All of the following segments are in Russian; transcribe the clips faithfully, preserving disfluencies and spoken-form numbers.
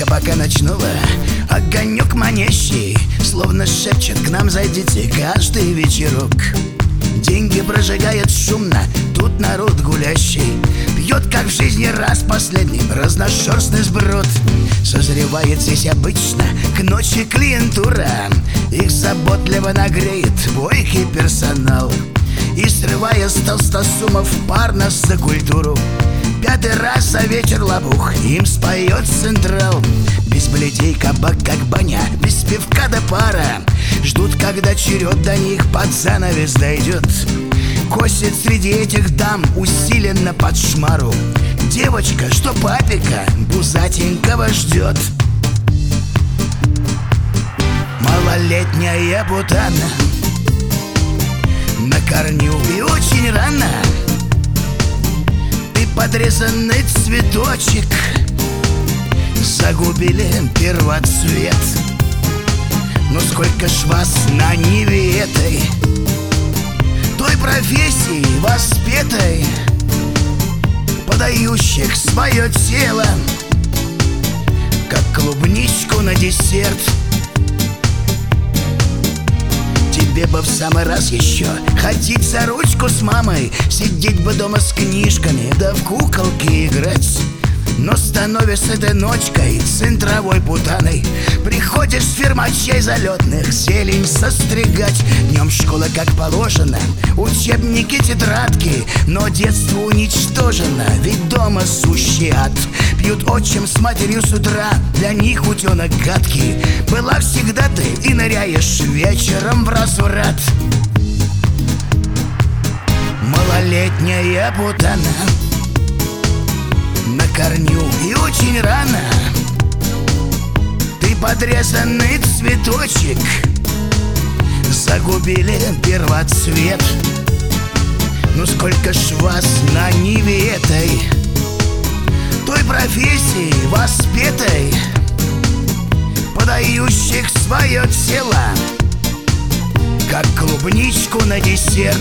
табака ночного огонек манящий, словно шепчет: к нам зайдите каждый вечерок. Деньги прожигает шумно тут народ гулящий, пьет, как в жизни раз последний, разношерстный сброд. Созревает здесь обычно к ночи клиентура, их заботливо нагреет бойкий персонал. И срывая с толстосумов парно за культуру, пятый раз за вечер лопух им споет централ. Без бледей кабак как баня, без пивка до пара, ждут, когда черед до них под занавес дойдет. Косит среди этих дам усиленно под шмару девочка, что папика бузатенького ждет. Малолетняя путана на корню и очень рано. Ты подрезанный цветочек, загубили первоцвет. Но сколько ж вас на ниве этой, той профессии воспетой, подающих свое тело, как клубничку на десерт. Тебе бы в самый раз еще ходить за ручку с мамой, сидеть бы дома с книжками, да в куколки играть. Но становишься ты ночкой, центровой путаной, приходишь с фермачей залетных зелень состригать. Днем школа как положено, учебники, тетрадки, но детство уничтожено, ведь дома сущий ад. Пьют отчим с матерью с утра, для них утенок гадкий. Была всегда ты и ныряешь вечером в разврат. Малолетняя путана на корню и очень рано. Ты подрезанный цветочек, загубили первоцвет. Ну сколько ж вас на ниве этой, той профессии воспетой, подающих свое тело, как клубничку на десерт.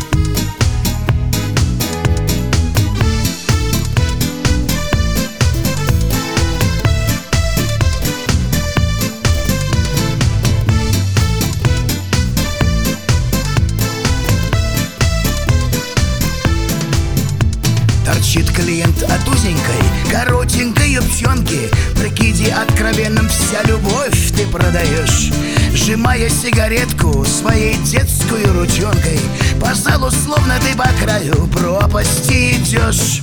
Торчит клиент от узенькой, коротенькой юбчонки, прикиди откровенным вся любовь ты продаешь. Сжимая сигаретку своей детскую ручонкой, по залу словно ты по краю пропасти идешь.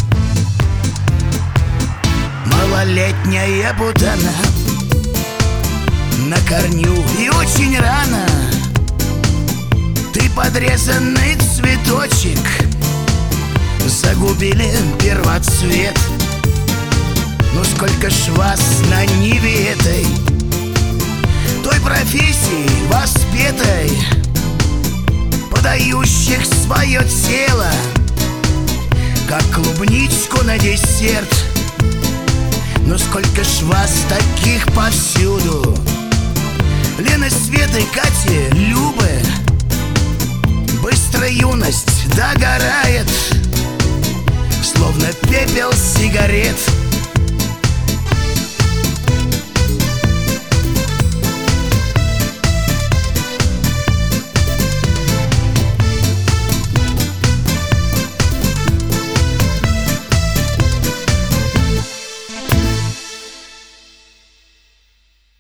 Малолетняя путана на корню и очень рано. Ты подрезанный цветочек, загубили первоцвет. Ну сколько ж вас на ниве этой, той профессии воспетой, подающих свое тело, как клубничку на десерт. Ну сколько ж вас таких повсюду, Лены, Светы, Кати, Любы. Быстро юность догорает, словно пепел сигарет.